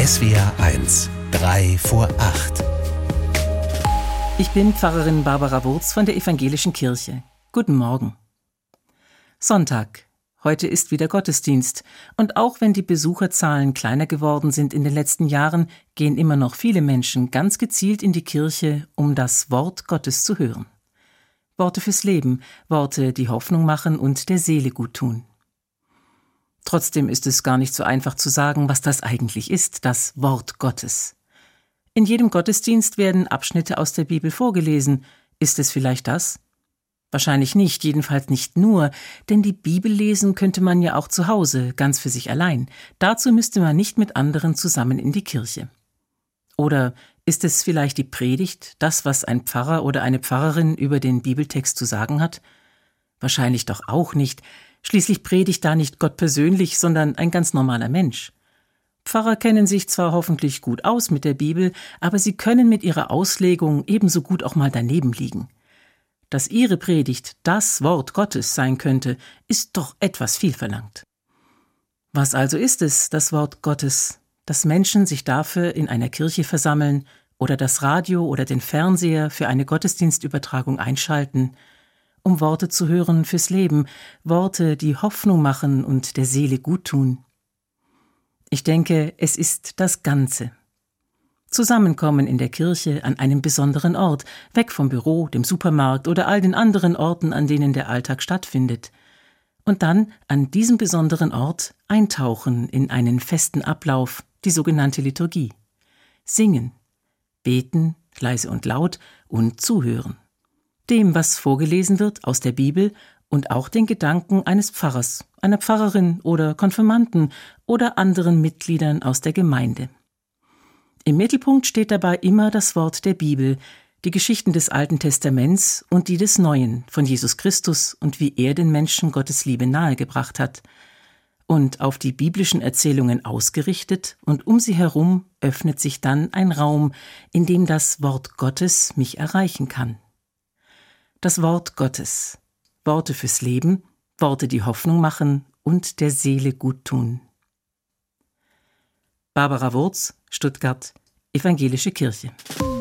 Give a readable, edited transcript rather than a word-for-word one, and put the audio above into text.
SWR 1, 3 vor 8. Ich bin Pfarrerin Barbara Wurz von der Evangelischen Kirche. Guten Morgen. Sonntag. Heute ist wieder Gottesdienst. Und auch wenn die Besucherzahlen kleiner geworden sind in den letzten Jahren, gehen immer noch viele Menschen ganz gezielt in die Kirche, um das Wort Gottes zu hören. Worte fürs Leben, Worte, die Hoffnung machen und der Seele gut tun. Trotzdem ist es gar nicht so einfach zu sagen, was das eigentlich ist, das Wort Gottes. In jedem Gottesdienst werden Abschnitte aus der Bibel vorgelesen. Ist es vielleicht das? Wahrscheinlich nicht, jedenfalls nicht nur, denn die Bibel lesen könnte man ja auch zu Hause, ganz für sich allein. Dazu müsste man nicht mit anderen zusammen in die Kirche. Oder ist es vielleicht die Predigt, das, was ein Pfarrer oder eine Pfarrerin über den Bibeltext zu sagen hat? Wahrscheinlich doch auch nicht. Schließlich predigt da nicht Gott persönlich, sondern ein ganz normaler Mensch. Pfarrer kennen sich zwar hoffentlich gut aus mit der Bibel, aber sie können mit ihrer Auslegung ebenso gut auch mal daneben liegen. Dass ihre Predigt das Wort Gottes sein könnte, ist doch etwas viel verlangt. Was also ist es, das Wort Gottes, dass Menschen sich dafür in einer Kirche versammeln oder das Radio oder den Fernseher für eine Gottesdienstübertragung einschalten, um Worte zu hören fürs Leben, Worte, die Hoffnung machen und der Seele gut tun? Ich denke, es ist das Ganze. Zusammenkommen in der Kirche an einem besonderen Ort, weg vom Büro, dem Supermarkt oder all den anderen Orten, an denen der Alltag stattfindet. Und dann an diesem besonderen Ort eintauchen in einen festen Ablauf, die sogenannte Liturgie. Singen, beten, leise und laut und zuhören. Dem, was vorgelesen wird aus der Bibel und auch den Gedanken eines Pfarrers, einer Pfarrerin oder Konfirmanden oder anderen Mitgliedern aus der Gemeinde. Im Mittelpunkt steht dabei immer das Wort der Bibel, die Geschichten des Alten Testaments und die des Neuen von Jesus Christus und wie er den Menschen Gottes Liebe nahegebracht hat. Und auf die biblischen Erzählungen ausgerichtet und um sie herum öffnet sich dann ein Raum, in dem das Wort Gottes mich erreichen kann. Das Wort Gottes. Worte fürs Leben, Worte, die Hoffnung machen und der Seele gut tun. Barbara Wurz, Stuttgart, Evangelische Kirche.